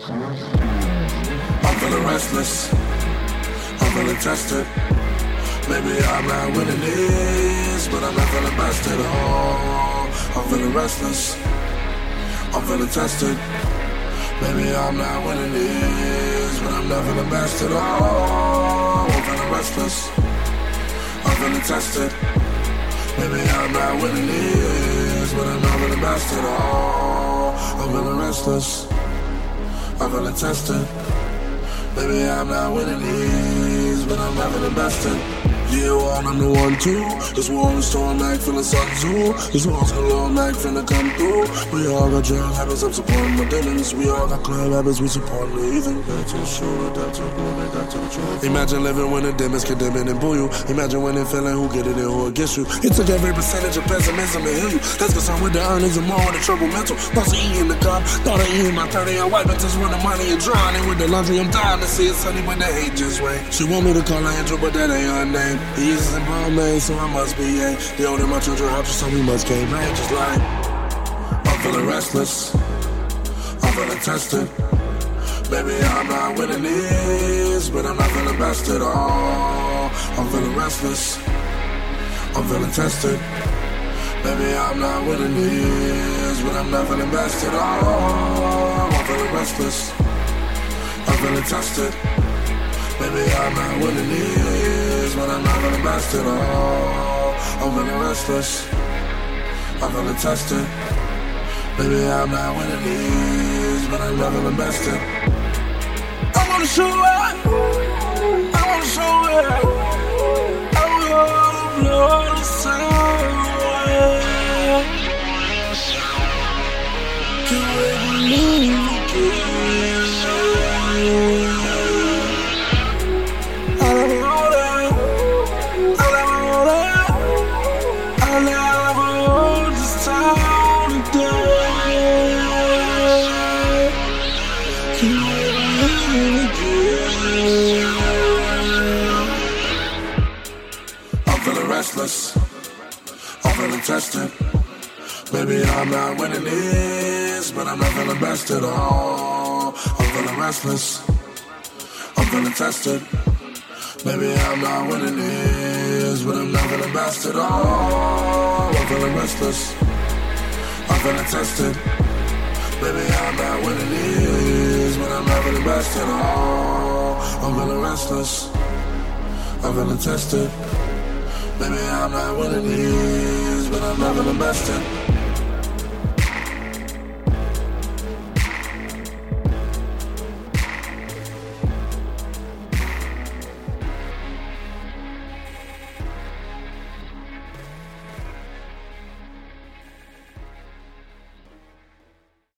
I'm feeling restless, I'm feeling tested. Maybe I'm not winning this, but I'm not feeling best at all. I'm feeling restless, I'm feeling tested. Maybe I'm not winning this, but I'm not feeling best at all. I'm feeling restless, I'm feeling tested. Maybe I'm not winning this, but I'm not feeling best at all. I'm feeling restless, I'm feeling tested. Maybe I'm not winning these, but I'm not feeling bested. Yeah, one, I'm the one too. This war is torn night, feeling sun too. This war's a long night, finna come through. We all got jail habits, I'm supporting my demons. We all got club habits, we support leaving. Back to the shore, down to the glory, down to the truth. Imagine living when the demons condemn and boo you. Imagine when they feeling who get it and who against you. It took every percentage of pessimism to heal you. That's concerned with the earnings and more with the trouble mental. Lost of E in the car, thought of E in my 30. I'm wiping just running money and drowning with the laundry. I'm dying to see it sunny when the hate just rain. She want me to call her Angel, but that ain't her name. He is in brown name, so I must be A. The older my children have, so we must gain range. Just like I'm feeling restless, I'm feeling tested. Maybe I'm not winning this, but I'm not feeling best at all. I'm feeling restless, I'm feeling tested. Maybe I'm not winning this, but I'm not feeling best at all. I'm feeling restless, I'm feeling tested. Maybe I'm not winning this, but I'm not feeling best at all. I'm feeling restless, I'm feeling tested. Maybe I'm not winning this, but I'm not feeling best at. I wanna show up, I wanna show up. I wanna blow the sound away. Can't wait to leave again. I'm feeling restless, I'm feeling tested. Maybe I'm not winning this, but I'm not feeling best at all. I'm feeling restless, I'm feeling tested. Maybe I'm not winning this, but I'm not feeling best at all. I'm feeling restless, I'm feeling tested. Maybe I'm not winning this, but I'm not feeling best at all. I'm feeling restless, I'm feeling tested. Maybe I'm not winning this, but I'm not feeling best at all.